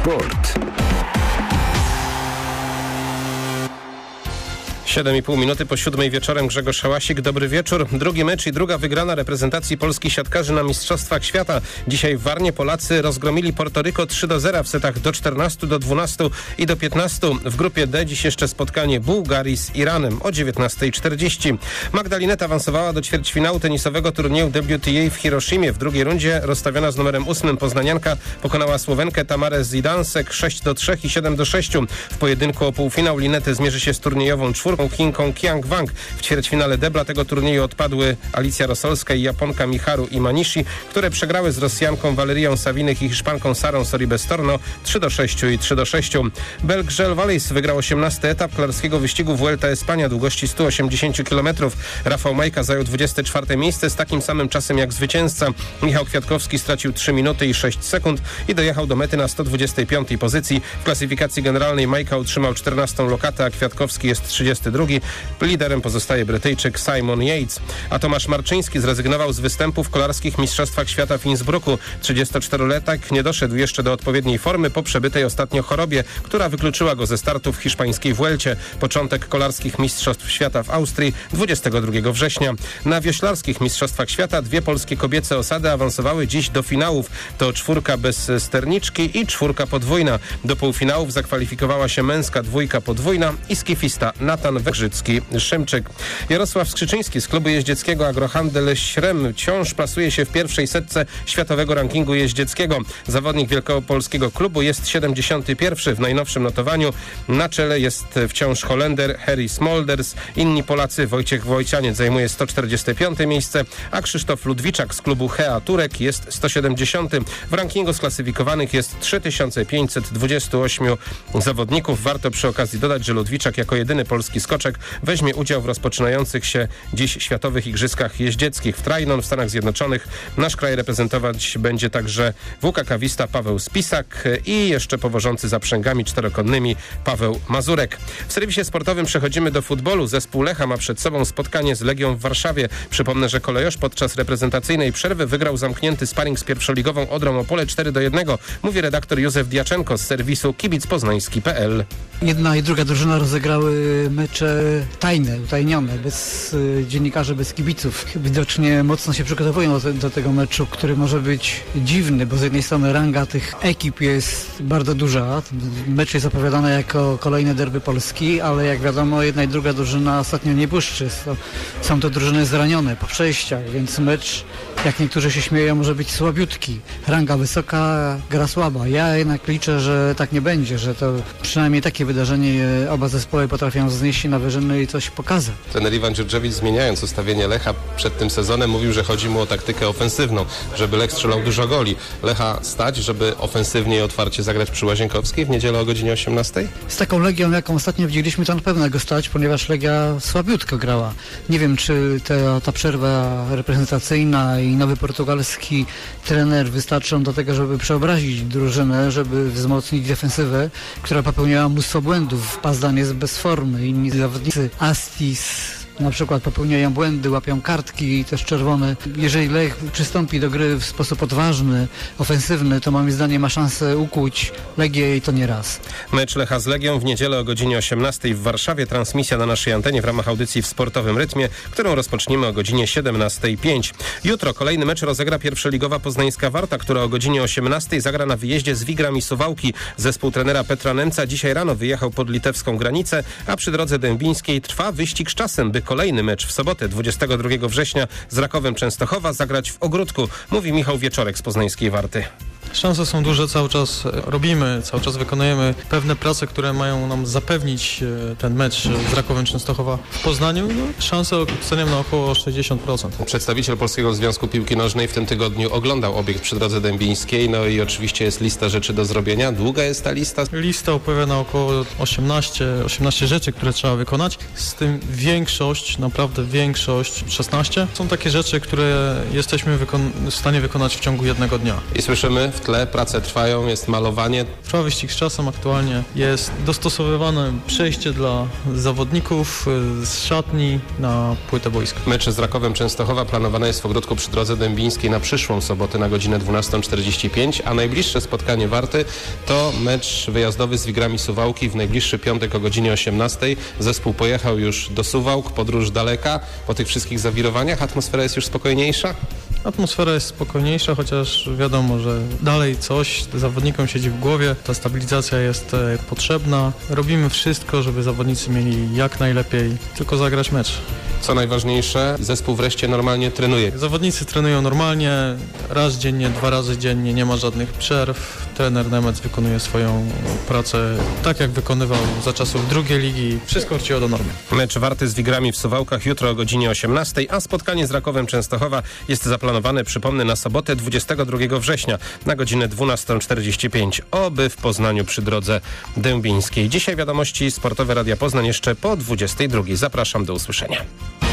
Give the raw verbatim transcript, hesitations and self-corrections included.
Sport. siedem i pół minuty po siódmej wieczorem. Grzegorz Hałasik, dobry wieczór. Drugi mecz i druga wygrana reprezentacji polskich siatkarzy na Mistrzostwach Świata. Dzisiaj w Warnie Polacy rozgromili Portoryko trzy do zera w setach do czternastu, do dwunastu i do piętnastu. W grupie D dziś jeszcze spotkanie Bułgarii z Iranem o dziewiętnasta czterdzieści. Magda Linette awansowała do ćwierćfinału tenisowego turnieju W T A w Hiroshimie. W drugiej rundzie rozstawiona z numerem ósmym poznanianka pokonała Słowenkę Tamarę Zidansek sześć do trzech i siedem do sześciu. W pojedynku o półfinał Linette zmierzy się z turniejową czwórką Chinką Qiang Wang. W ćwierćfinale debla tego turnieju odpadły Alicja Rosolska i Japonka Miharu Imanishi, które przegrały z Rosjanką Walerią Sawinych i Hiszpanką Sarą Sorribes-Torno trzy do sześciu i trzy do sześciu. Belg Gilles Vallis wygrał osiemnasty etap kolarskiego wyścigu Vuelta Espania długości stu osiemdziesięciu kilometrów. Rafał Majka zajął dwudzieste czwarte miejsce z takim samym czasem jak zwycięzca. Michał Kwiatkowski stracił trzy minuty i sześć sekund i dojechał do mety na sto dwudziestej piątej pozycji. W klasyfikacji generalnej Majka utrzymał czternastą lokatę, a Kwiatkowski jest trzydziesty drugi. Liderem pozostaje Brytyjczyk Simon Yates. A Tomasz Marczyński zrezygnował z występu w kolarskich mistrzostwach świata w Innsbrucku. trzydziestoczterolatek nie doszedł jeszcze do odpowiedniej formy po przebytej ostatnio chorobie, która wykluczyła go ze startu w hiszpańskiej Vuelcie. Początek kolarskich mistrzostw świata w Austrii dwudziestego drugiego września. Na wioślarskich mistrzostwach świata dwie polskie kobiece osady awansowały dziś do finałów. To czwórka bez sterniczki i czwórka podwójna. Do półfinałów zakwalifikowała się męska dwójka podwójna i skifista Natan Węgrzycki-Szymczyk. Jarosław Skrzyczyński z klubu jeździeckiego Agrohandel Śrem wciąż plasuje się w pierwszej setce światowego rankingu jeździeckiego. Zawodnik wielkopolskiego klubu jest siedemdziesiąty pierwszy w najnowszym notowaniu. Na czele jest wciąż Holender Harry Smolders. Inni Polacy Wojciech Wojcianiec zajmuje sto czterdzieste piąte miejsce, a Krzysztof Ludwiczak z klubu Hea Turek jest sto siedemdziesiąty. W rankingu sklasyfikowanych jest trzy tysiące pięćset dwadzieścia osiem zawodników. Warto przy okazji dodać, że Ludwiczak jako jedyny polski skoczek weźmie udział w rozpoczynających się dziś Światowych Igrzyskach Jeździeckich w Trajnon w Stanach Zjednoczonych. Nasz kraj reprezentować będzie także W K K-wista Paweł Spisak i jeszcze powożący zaprzęgami czterokonnymi Paweł Mazurek. W serwisie sportowym przechodzimy do futbolu. Zespół Lecha ma przed sobą spotkanie z Legią w Warszawie. Przypomnę, że Kolejosz podczas reprezentacyjnej przerwy wygrał zamknięty sparring z pierwszoligową Odrą Opole cztery do jednego. Mówi redaktor Józef Diaczenko z serwisu kibic poznański kropka p l. Jedna i druga drużyna rozegrały mecze tajne, utajnione, bez y, dziennikarzy, bez kibiców. Widocznie mocno się przygotowują do, te, do tego meczu, który może być dziwny, bo z jednej strony ranga tych ekip jest bardzo duża. Mecz jest zapowiadany jako kolejne derby Polski, ale jak wiadomo, jedna i druga drużyna ostatnio nie błyszczy. Są to drużyny zranione po przejściach, więc mecz, jak niektórzy się śmieją, może być słabiutki. Ranga wysoka, gra słaba. Ja jednak liczę, że tak nie będzie, że to przynajmniej takie wydarzenie oba zespoły potrafią znieść się na wyżyny i coś pokazać. Trener Iwan Dziurdziewicz, zmieniając ustawienie Lecha przed tym sezonem, mówił, że chodzi mu o taktykę ofensywną, żeby Lech strzelał dużo goli. Lecha stać, żeby ofensywnie i otwarcie zagrać przy Łazienkowskiej w niedzielę o godzinie osiemnastej? Z taką Legią, jaką ostatnio widzieliśmy, to na pewno go stać, ponieważ Legia słabiutko grała. Nie wiem, czy te, ta przerwa reprezentacyjna i nowy portugalski trener wystarczą do tego, żeby przeobrazić drużynę, żeby wzmocnić defensywę, która popełniała mnóstwo błędów. Pazdan jest bez formy, inni zawodnicy Astis na przykład popełniają błędy, łapią kartki też czerwone. Jeżeli Lech przystąpi do gry w sposób odważny, ofensywny, to moim zdaniem ma szansę ukłuć Legię i to nie raz. Mecz Lecha z Legią w niedzielę o godzinie osiemnastej w Warszawie. Transmisja na naszej antenie w ramach audycji w sportowym rytmie, którą rozpoczniemy o godzinie siedemnastej pięć. Jutro kolejny mecz rozegra pierwszoligowa poznańska Warta, która o godzinie osiemnastej zagra na wyjeździe z Wigram i Suwałki. Zespół trenera Petra Nemca dzisiaj rano wyjechał pod litewską granicę, a przy drodze dębińskiej trwa wyścig z czasem, by kolejny mecz w sobotę dwudziestego drugiego września z Rakowem Częstochowa zagrać w Ogródku, mówi Michał Wieczorek z poznańskiej Warty. Szanse są duże, cały czas robimy, cały czas wykonujemy pewne prace, które mają nam zapewnić ten mecz z Rakowem Częstochowa w Poznaniu. No, szanse oceniam na około sześćdziesiąt procent. Przedstawiciel Polskiego Związku Piłki Nożnej w tym tygodniu oglądał obiekt przy drodze dębińskiej, no i oczywiście jest lista rzeczy do zrobienia. Długa jest ta lista? Lista opowiada na około osiemnaście, osiemnaście rzeczy, które trzeba wykonać. Z tym większość, naprawdę większość, szesnaście, są takie rzeczy, które jesteśmy wykon- w stanie wykonać w ciągu jednego dnia. I słyszymy w tle, prace trwają, jest malowanie. Trwa wyścig z czasem aktualnie. Jest dostosowywane przejście dla zawodników z szatni na płytę boiska. Mecz z Rakowem Częstochowa planowany jest w ogródku przy drodze dębińskiej na przyszłą sobotę na godzinę dwunastą czterdzieści pięć, a najbliższe spotkanie Warty to mecz wyjazdowy z Wigrami Suwałki w najbliższy piątek o godzinie osiemnastej. Zespół pojechał już do Suwałk, podróż daleka. Po tych wszystkich zawirowaniach atmosfera jest już spokojniejsza? Atmosfera jest spokojniejsza, chociaż wiadomo, że dalej coś zawodnikom siedzi w głowie. Ta stabilizacja jest e, potrzebna. Robimy wszystko, żeby zawodnicy mieli jak najlepiej tylko zagrać mecz. Co najważniejsze, zespół wreszcie normalnie trenuje. Zawodnicy trenują normalnie, raz dziennie, dwa razy dziennie, nie ma żadnych przerw. Trener Nemec wykonuje swoją pracę tak, jak wykonywał za czasów drugiej ligi. Wszystko wróciło do normy. Mecz Warty z Wigrami w Suwałkach jutro o godzinie osiemnastej, a spotkanie z Rakowem Częstochowa jest zaplanowane, przypomnę, na sobotę dwudziestego drugiego września na godzinę dwunastą czterdzieści pięć. Oby w Poznaniu przy drodze dębińskiej. Dzisiaj wiadomości sportowe Radia Poznań jeszcze po dwudziestej drugiej. Zapraszam, do usłyszenia.